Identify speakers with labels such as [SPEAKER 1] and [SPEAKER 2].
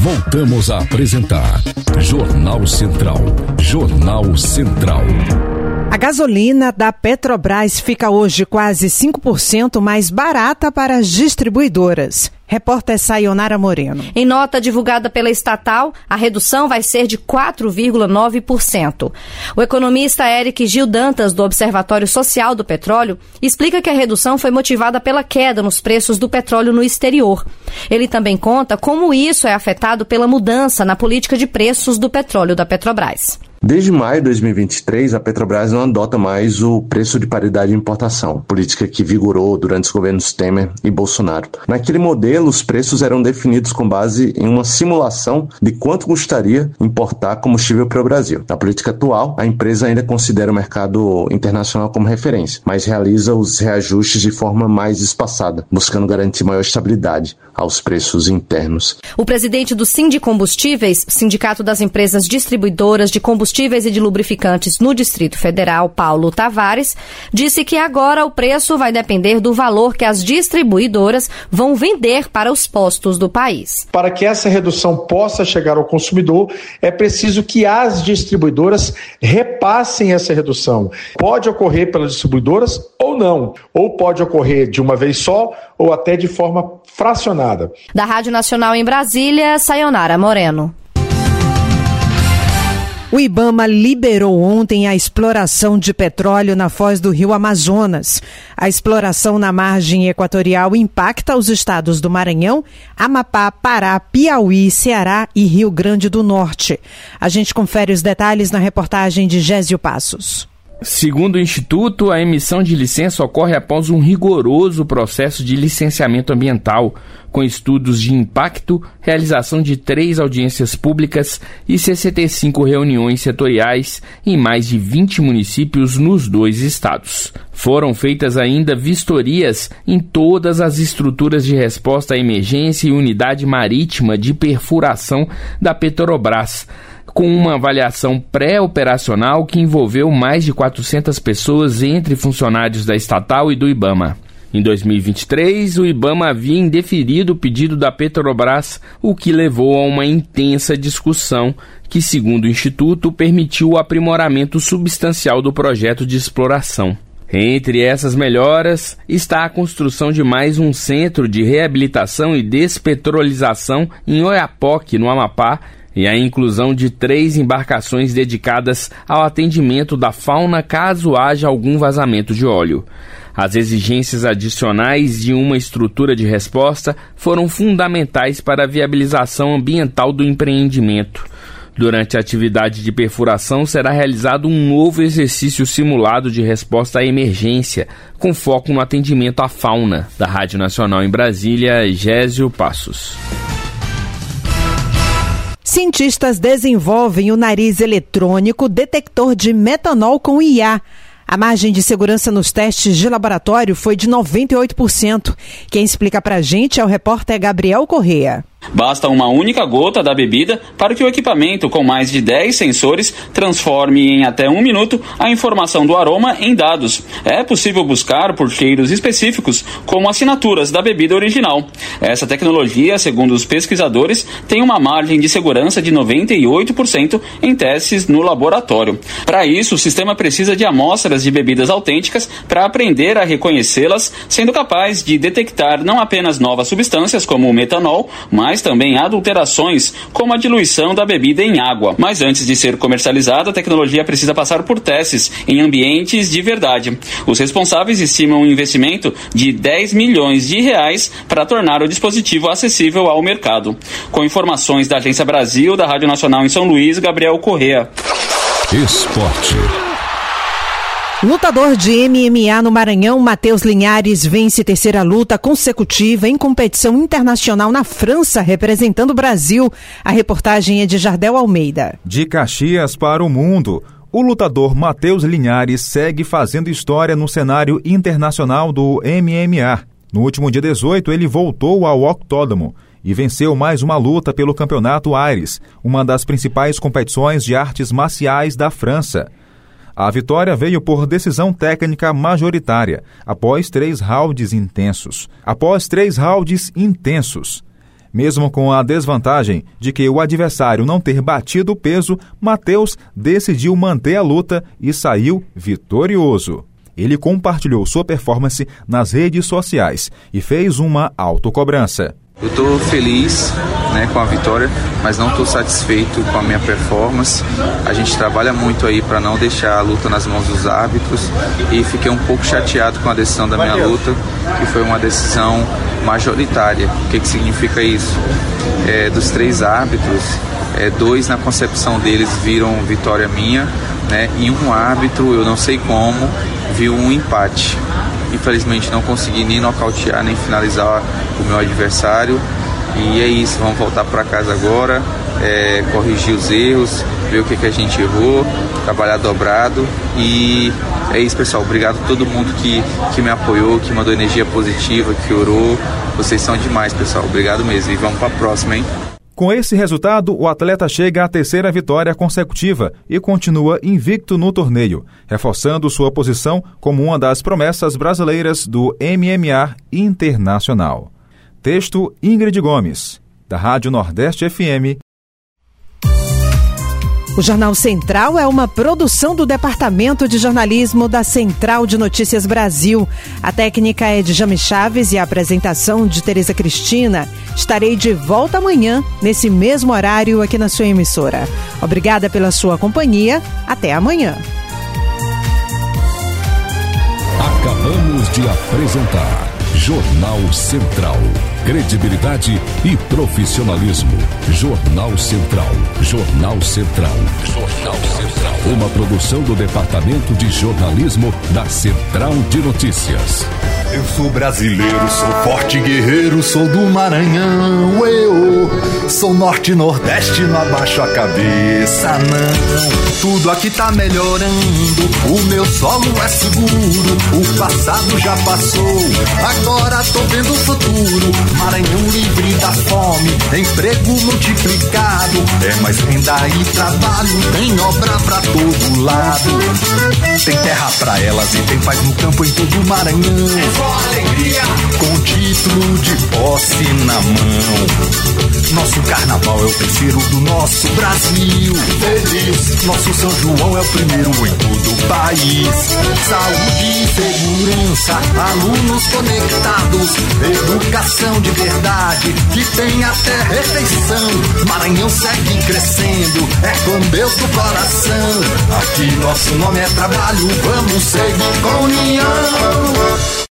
[SPEAKER 1] Voltamos a apresentar Jornal Central. Jornal Central.
[SPEAKER 2] A gasolina da Petrobras fica hoje quase 5% mais barata para as distribuidoras. Repórter Sayonara Moreno.
[SPEAKER 3] Em nota divulgada pela estatal, a redução vai ser de 4,9%. O economista Eric Gil Dantas, do Observatório Social do Petróleo, explica que a redução foi motivada pela queda nos preços do petróleo no exterior. Ele também conta como isso é afetado pela mudança na política de preços do petróleo da Petrobras.
[SPEAKER 4] Desde maio de 2023, a Petrobras não adota mais o preço de paridade de importação, política que vigorou durante os governos Temer e Bolsonaro. Naquele modelo, os preços eram definidos com base em uma simulação de quanto custaria importar combustível para o Brasil. Na política atual, a empresa ainda considera o mercado internacional como referência, mas realiza os reajustes de forma mais espaçada, buscando garantir maior estabilidade aos preços internos.
[SPEAKER 3] O presidente do Sindicombustíveis, Sindicato das Empresas Distribuidoras de Combustíveis e de Lubrificantes no Distrito Federal, Paulo Tavares, disse que agora o preço vai depender do valor que as distribuidoras vão vender para os postos do país.
[SPEAKER 5] Para que essa redução possa chegar ao consumidor, é preciso que as distribuidoras repassem essa redução. Pode ocorrer pelas distribuidoras ou não, ou pode ocorrer de uma vez só ou até de forma fracionada.
[SPEAKER 3] Da Rádio Nacional em Brasília, Sayonara Moreno.
[SPEAKER 2] O IBAMA liberou ontem a exploração de petróleo na foz do rio Amazonas. A exploração na margem equatorial impacta os estados do Maranhão, Amapá, Pará, Piauí, Ceará e Rio Grande do Norte. A gente confere os detalhes na reportagem de Gésio Passos.
[SPEAKER 6] Segundo o Instituto, a emissão de licença ocorre após um rigoroso processo de licenciamento ambiental, com estudos de impacto, realização de 3 audiências públicas e 65 reuniões setoriais em mais de 20 municípios nos 2 estados. Foram feitas ainda vistorias em todas as estruturas de resposta à emergência e unidade marítima de perfuração da Petrobras, com uma avaliação pré-operacional que envolveu mais de 400 pessoas entre funcionários da estatal e do IBAMA. Em 2023, o IBAMA havia indeferido o pedido da Petrobras, o que levou a uma intensa discussão que, segundo o Instituto, permitiu o aprimoramento substancial do projeto de exploração. Entre essas melhoras está a construção de mais um centro de reabilitação e despetrolização em Oiapoque, no Amapá, e a inclusão de 3 embarcações dedicadas ao atendimento da fauna caso haja algum vazamento de óleo. As exigências adicionais de uma estrutura de resposta foram fundamentais para a viabilização ambiental do empreendimento. Durante a atividade de perfuração será realizado um novo exercício simulado de resposta à emergência, com foco no atendimento à fauna. Da Rádio Nacional em Brasília, Gésio Passos.
[SPEAKER 2] Cientistas desenvolvem o nariz eletrônico detector de metanol com IA. A margem de segurança nos testes de laboratório foi de 98%. Quem explica pra gente é o repórter Gabriel Correa.
[SPEAKER 7] Basta uma única gota da bebida para que o equipamento, com mais de 10 sensores, transforme em até 1 minuto a informação do aroma em dados. É possível buscar por cheiros específicos, como assinaturas da bebida original. Essa tecnologia, segundo os pesquisadores, tem uma margem de segurança de 98% em testes no laboratório. Para isso, o sistema precisa de amostras de bebidas autênticas para aprender a reconhecê-las, sendo capaz de detectar não apenas novas substâncias, como o metanol, mas também adulterações, como a diluição da bebida em água. Mas antes de ser comercializada, a tecnologia precisa passar por testes em ambientes de verdade. Os responsáveis estimam um investimento de R$10 milhões para tornar o dispositivo acessível ao mercado. Com informações da Agência Brasil, da Rádio Nacional em São Luís, Gabriel Correa.
[SPEAKER 1] Esporte.
[SPEAKER 2] Lutador de MMA no Maranhão, Matheus Linhares, vence 3ª luta consecutiva em competição internacional na França, representando o Brasil. A reportagem é de Jardel Almeida.
[SPEAKER 8] De Caxias para o mundo, o lutador Matheus Linhares segue fazendo história no cenário internacional do MMA. No último dia 18, ele voltou ao octódromo e venceu mais uma luta pelo Campeonato Aires, uma das principais competições de artes marciais da França. A vitória veio por decisão técnica majoritária, após 3 rounds intensos. Mesmo com a desvantagem de que o adversário não ter batido o peso, Matheus decidiu manter a luta e saiu vitorioso. Ele compartilhou sua performance nas redes sociais e fez uma autocobrança.
[SPEAKER 9] Eu estou feliz, com a vitória, mas não estou satisfeito com a minha performance. A gente trabalha muito aí para não deixar a luta nas mãos dos árbitros e fiquei um pouco chateado com a decisão da minha luta, que foi uma decisão majoritária. O que significa isso? Dos 3 árbitros, 2 na concepção deles viram vitória minha, e um árbitro, eu não sei como, viu um empate. Infelizmente não consegui nem nocautear, nem finalizar o meu adversário. E é isso, vamos voltar para casa agora, corrigir os erros, ver o que a gente errou, trabalhar dobrado. E é isso, pessoal. Obrigado a todo mundo que me apoiou, que mandou energia positiva, que orou. Vocês são demais, pessoal. Obrigado mesmo. E vamos para a próxima, hein?
[SPEAKER 8] Com esse resultado, o atleta chega à 3ª vitória consecutiva e continua invicto no torneio, reforçando sua posição como uma das promessas brasileiras do MMA internacional. Texto Ingrid Gomes, da Rádio Nordeste FM.
[SPEAKER 2] O Jornal Central é uma produção do Departamento de Jornalismo da Central de Notícias Brasil. A técnica é de Jame Chaves e a apresentação de Tereza Cristina. Estarei de volta amanhã, nesse mesmo horário, aqui na sua emissora. Obrigada pela sua companhia. Até amanhã.
[SPEAKER 1] Acabamos de apresentar Jornal Central. Credibilidade e profissionalismo. Jornal Central. Jornal Central. Jornal Central. Uma produção do Departamento de Jornalismo da Central de Notícias.
[SPEAKER 10] Eu sou brasileiro, sou forte guerreiro, sou do Maranhão, eu sou norte e nordeste, não abaixo a cabeça, não. Tudo aqui tá melhorando, o meu solo é seguro, o passado já passou, agora tô vendo o futuro. Maranhão livre da fome, emprego multiplicado, mais renda e trabalho, tem obra pra todo lado. Tem terra pra elas e tem paz no campo em todo o Maranhão. Alegria, com título de posse na mão. Nosso carnaval é o terceiro do nosso Brasil. Feliz, nosso São João é o primeiro em todo o país. Saúde e segurança, alunos conectados, educação de verdade, que tem até refeição. Maranhão segue crescendo, é com Deus no coração. Aqui nosso nome é trabalho, vamos seguir com união.